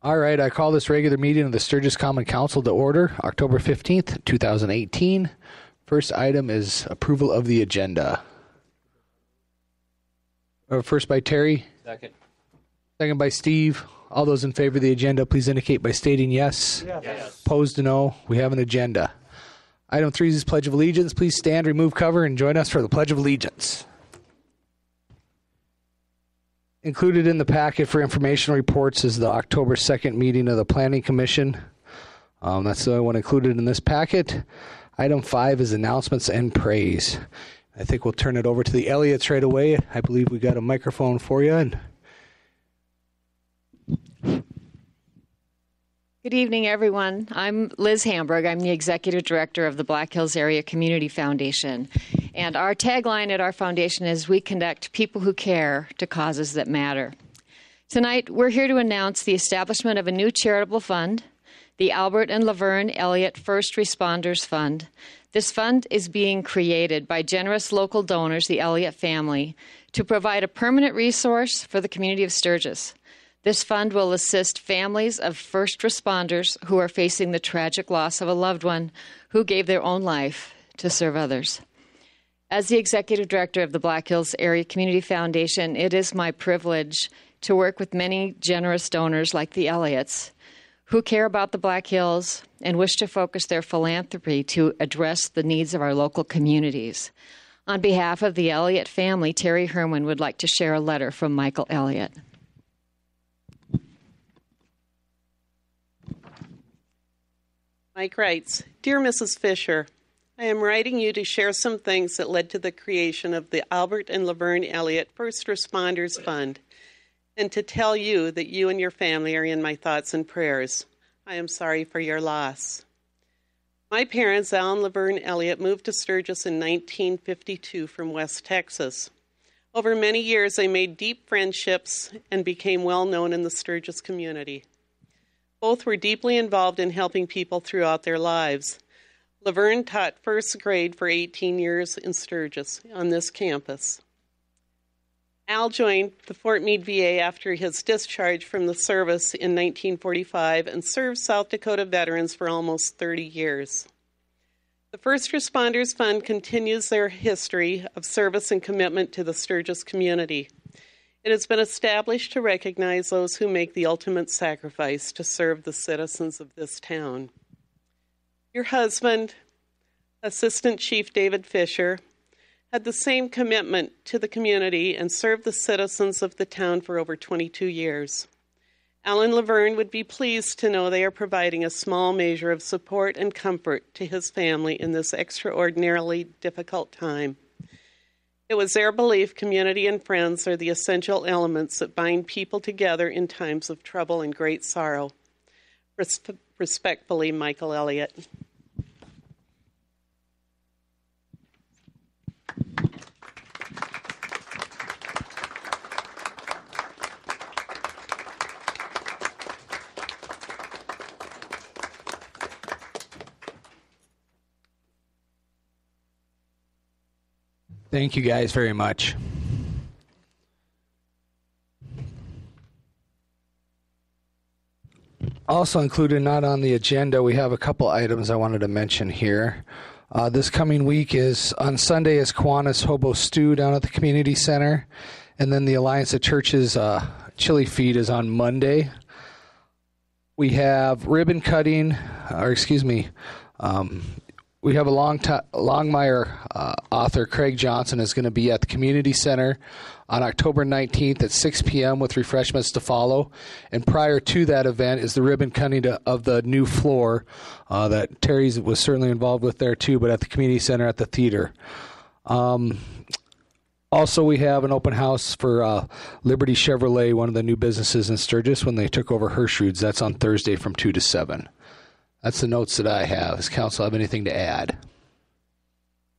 All right, I call this regular meeting of the Sturgis Common Council to order, October 15th, 2018. First item is approval of the agenda. First by Terry. Second. Second by Steve. All those in favor of the agenda, please indicate by stating yes. Yes. Opposed, no. We have an agenda. Item 3 is Pledge of Allegiance. Please stand, remove cover, and join us for the Pledge of Allegiance. Included in the packet for information reports is the October 2nd meeting of the Planning Commission. That's the only one included in this packet. Item 5 is announcements and praise. I think we'll turn it over to the Elliots right away. I believe we got a microphone for you. Good evening, everyone. I'm Liz Hamburg. I'm the Executive Director of the Black Hills Area Community Foundation. And our tagline at our foundation is, "We connect people who care to causes that matter." Tonight, we're here to announce the establishment of a new charitable fund, the Albert and Laverne Elliott First Responders Fund. This fund is being created by generous local donors, the Elliott family, to provide a permanent resource for the community of Sturgis. This fund will assist families of first responders who are facing the tragic loss of a loved one who gave their own life to serve others. As the Executive Director of the Black Hills Area Community Foundation, it is my privilege to work with many generous donors like the Elliots who care about the Black Hills and wish to focus their philanthropy to address the needs of our local communities. On behalf of the Elliott family, Terry Herman would like to share a letter from Michael Elliott. Mike writes, "Dear Mrs. Fisher, I am writing you to share some things that led to the creation of the Albert and Laverne Elliott First Responders Fund, and to tell you that you and your family are in my thoughts and prayers. I am sorry for your loss." My parents, Al and Laverne Elliott, moved to Sturgis in 1952 from West Texas. Over many years, they made deep friendships and became well known in the Sturgis community. Both were deeply involved in helping people throughout their lives. Laverne taught first grade for 18 years in Sturgis on this campus. Al joined the Fort Meade VA after his discharge from the service in 1945 and served South Dakota veterans for almost 30 years. The First Responders Fund continues their history of service and commitment to the Sturgis community. It has been established to recognize those who make the ultimate sacrifice to serve the citizens of this town. Your husband, Assistant Chief David Fisher, had the same commitment to the community and served the citizens of the town for over 22 years. Alan Laverne would be pleased to know they are providing a small measure of support and comfort to his family in this extraordinarily difficult time. It was their belief community and friends are the essential elements that bind people together in times of trouble and great sorrow. Respectfully, Michael Elliott. Thank you guys very much. Also included, not on the agenda, we have a couple items I wanted to mention here. This coming week is, on Sunday, is Kiwanis Hobo Stew down at the community center. And then the Alliance of Churches Chili Feed is on Monday. We have ribbon cutting, we have a Longmire author, Craig Johnson, is going to be at the community center on October 19th at 6 p.m. with refreshments to follow. And prior to that event is the ribbon cutting of the new floor that Terry was certainly involved with there too, but at the community center at the theater. Also, we have an open house for Liberty Chevrolet, one of the new businesses in Sturgis, when they took over Hershrud's. That's on Thursday from 2 to 7. That's the notes that I have. Does council have anything to add?